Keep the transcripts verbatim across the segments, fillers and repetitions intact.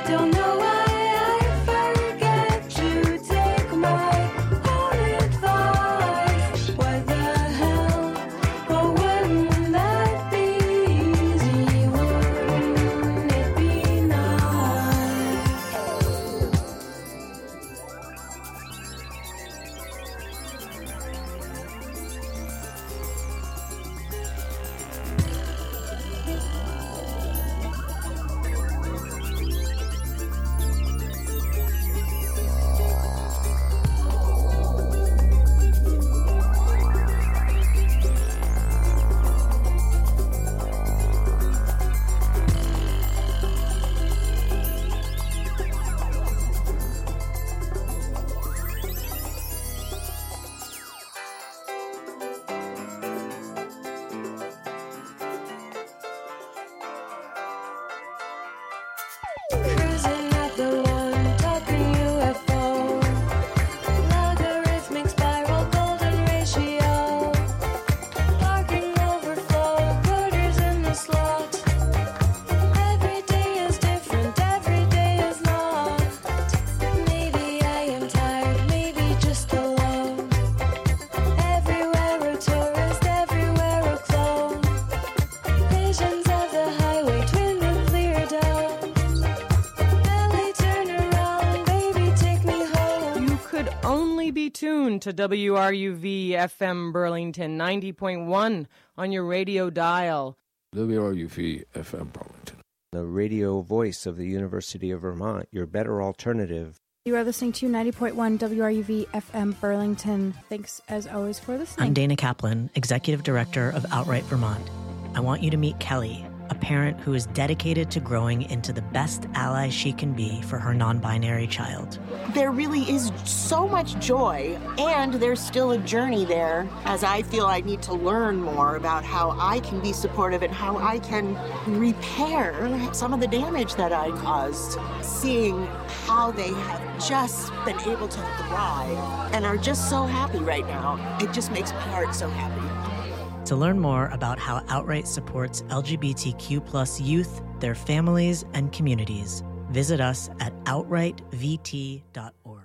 Don't know why I forget to take my own advice. Why the hell, oh, wouldn't that be easy? Wouldn't it be nice? Cruising at the one, talking U F O, logarithmic spiral, golden ratio, parking overflow, quarters in the slot. Every day is different, every day is not. Maybe I am tired, maybe just alone. Everywhere a tourist, everywhere a clone. Visions of the highway, twin nuclear domes. Belly turn around, baby, take me home. You could only be tuned to W R U V F M Burlington ninety point one on your radio dial. W R U V F M Burlington. The radio voice of the University of Vermont, your better alternative. You are listening to ninety point one W R U V F M Burlington. Thanks, as always, for listening. I'm Dana Kaplan, Executive Director of Outright Vermont. I want you to meet Kelly, a parent who is dedicated to growing into the best ally she can be for her non-binary child. There really is so much joy, and there's still a journey there, as I feel I need to learn more about how I can be supportive and how I can repair some of the damage that I caused. Seeing how they have just been able to thrive and are just so happy right now, it just makes my heart so happy. To learn more about how Outright supports L G B T Q plus youth, their families, and communities, visit us at outright v t dot org.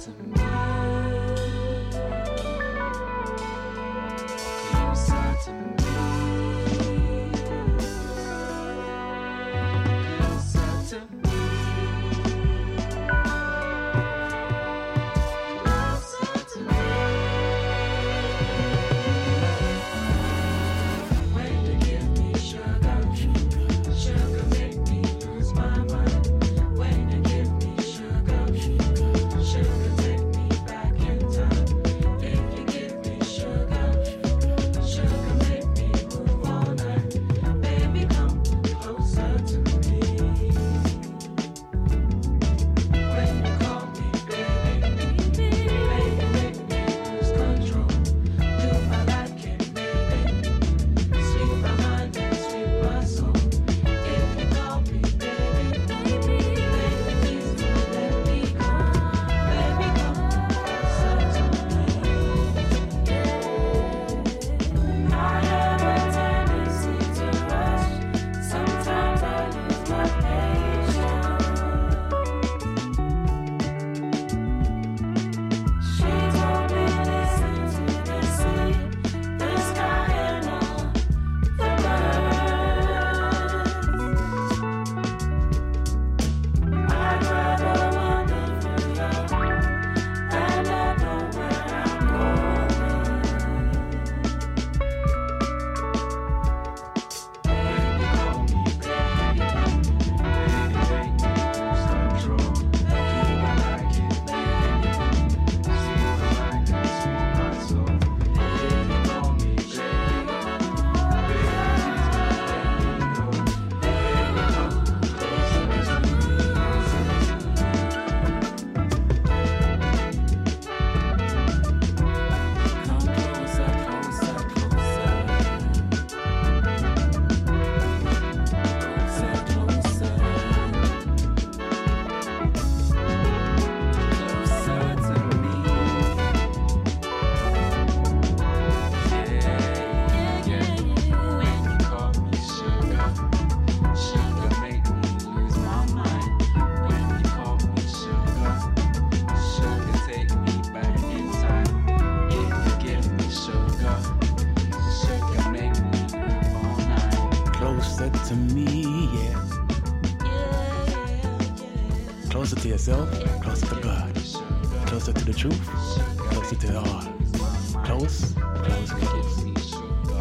Closer to yourself, closer to God. Closer to the truth, closer to the heart. Close, close, close.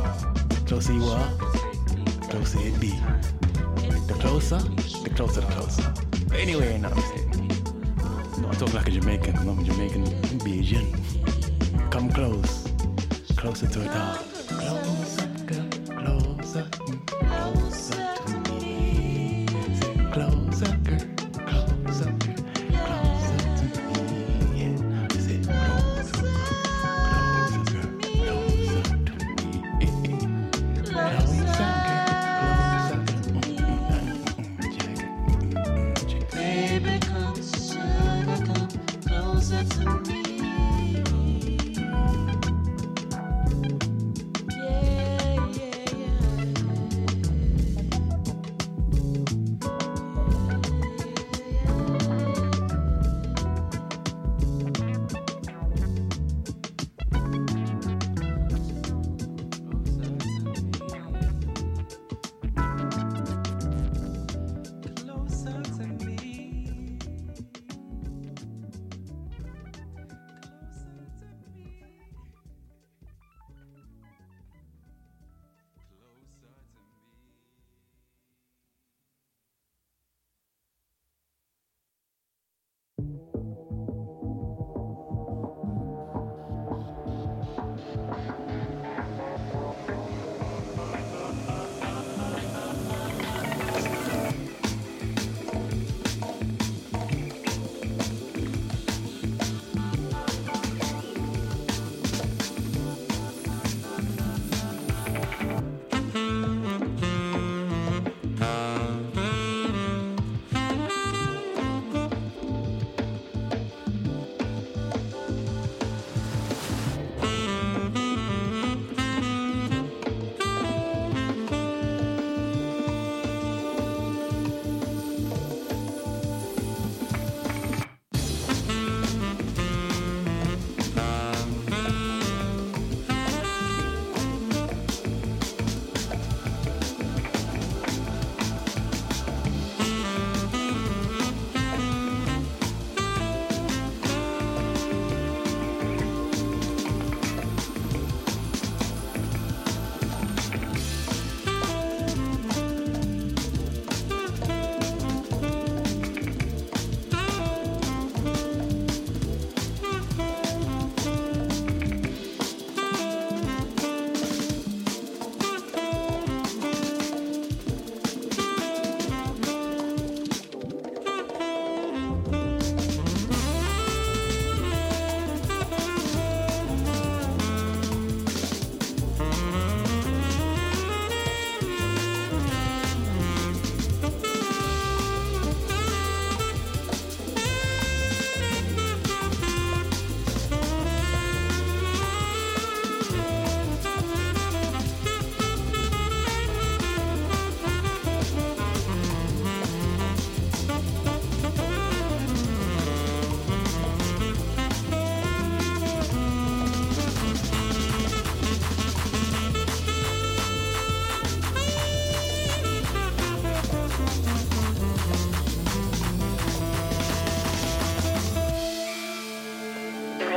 Closer you are, closer it be. The closer, the closer the closer. But anyway, you know what I'm saying? Don't talk like a Jamaican, because I'm a Jamaican Bajan. Come close, closer to it all. Closer, girl, closer, closer to me. Closer, girl.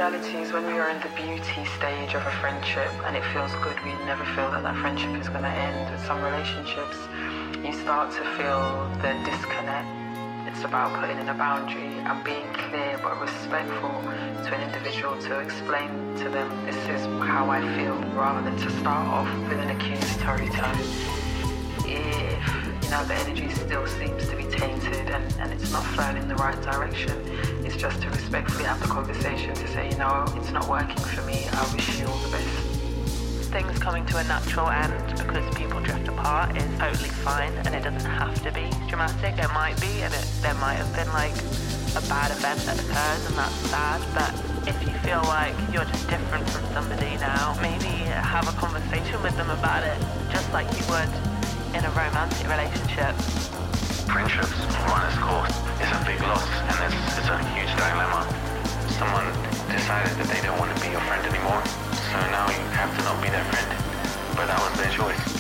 reality is when we are in the beauty stage of a friendship and it feels good, we never feel that that friendship is going to end. With some relationships, you start to feel the disconnect. It's about putting in a boundary and being clear but respectful to an individual to explain to them this is how I feel, rather than to start off with an accusatory tone. If you know the energy still seems to be tainted and, and it's not flowing in the right direction, it's just to respectfully have the conversation to say, you know, it's not working for me, I wish you all the best. Things coming to a natural end because people drift apart is totally fine, and it doesn't have to be dramatic. It might be, and it, there might have been like a bad event that occurs, and that's sad. But if you feel like you're just different from somebody now, maybe have a conversation with them about it, just like you would in a romantic relationship. Friendships run its course. It's a big loss, and it's, it's a huge dilemma. Someone decided that they don't want to be your friend anymore, so now you have to not be their friend. But that was their choice.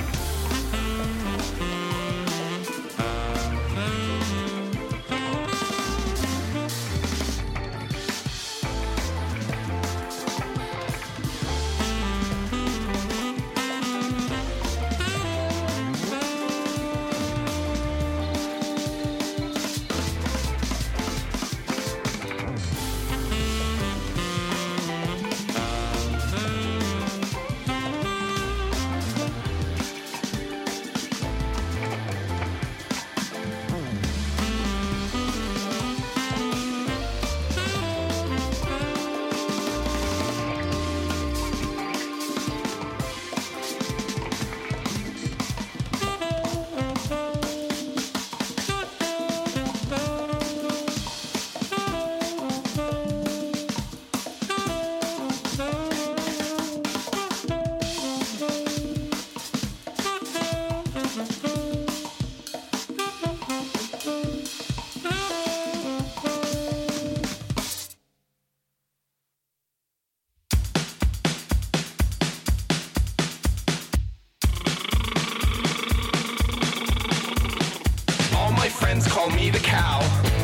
Call me the cow.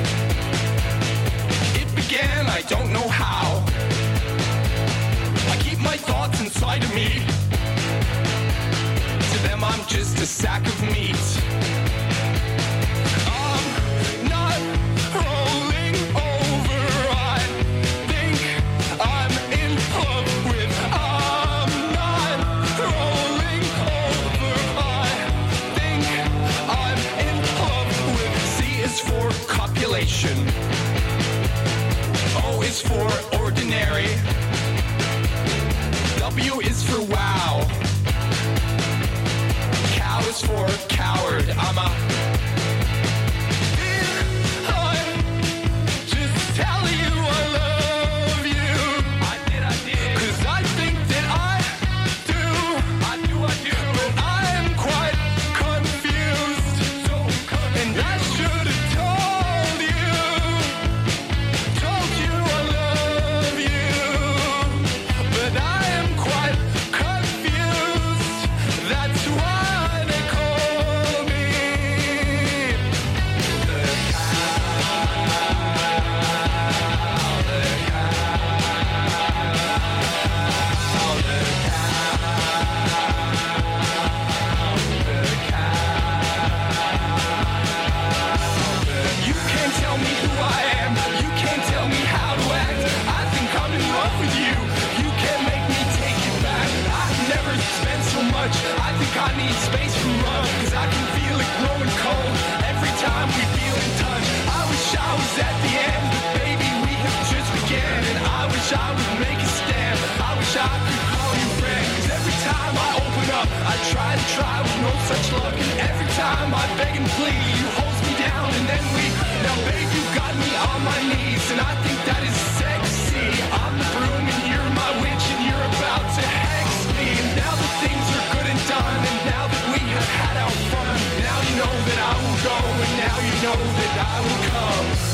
It began, I don't know how. I keep my thoughts inside of me. To them I'm just a sack of meat. I'm not rolling over. I think I'm in love with. I'm not rolling over. I think I'm in love with. C is for copulation. O is for ordinary. W is for wow. Cow is for coward. I'm a just tell you I love you. I did, I did. Cause I think that I do. I do, I do. But I'm quite confused. So confused. And I should have told you. Told you I love you. But I am quite confused. That's why they call me the You can't tell me who I am. You can't tell me how to act. I think I'm in love with you. You can't make me take it back. I've never spent so much. I think I need space from love. Cause I can feel it growing cold every time we feel in touch. I wish I was at the end, but baby, we have just began. And I wish I would make a stand. I wish I could call you friend. Cause every time I open up, I try to try with no such luck. And every time I beg and plead, you hold me down and then we. Now babe, you got me on my knees, and I think that is sexy. I'm the broom and you're my witch, and you're about to hex me. And now that things are good and done, and now that we have had our fun, now you know that I will go, and now you know that I will come.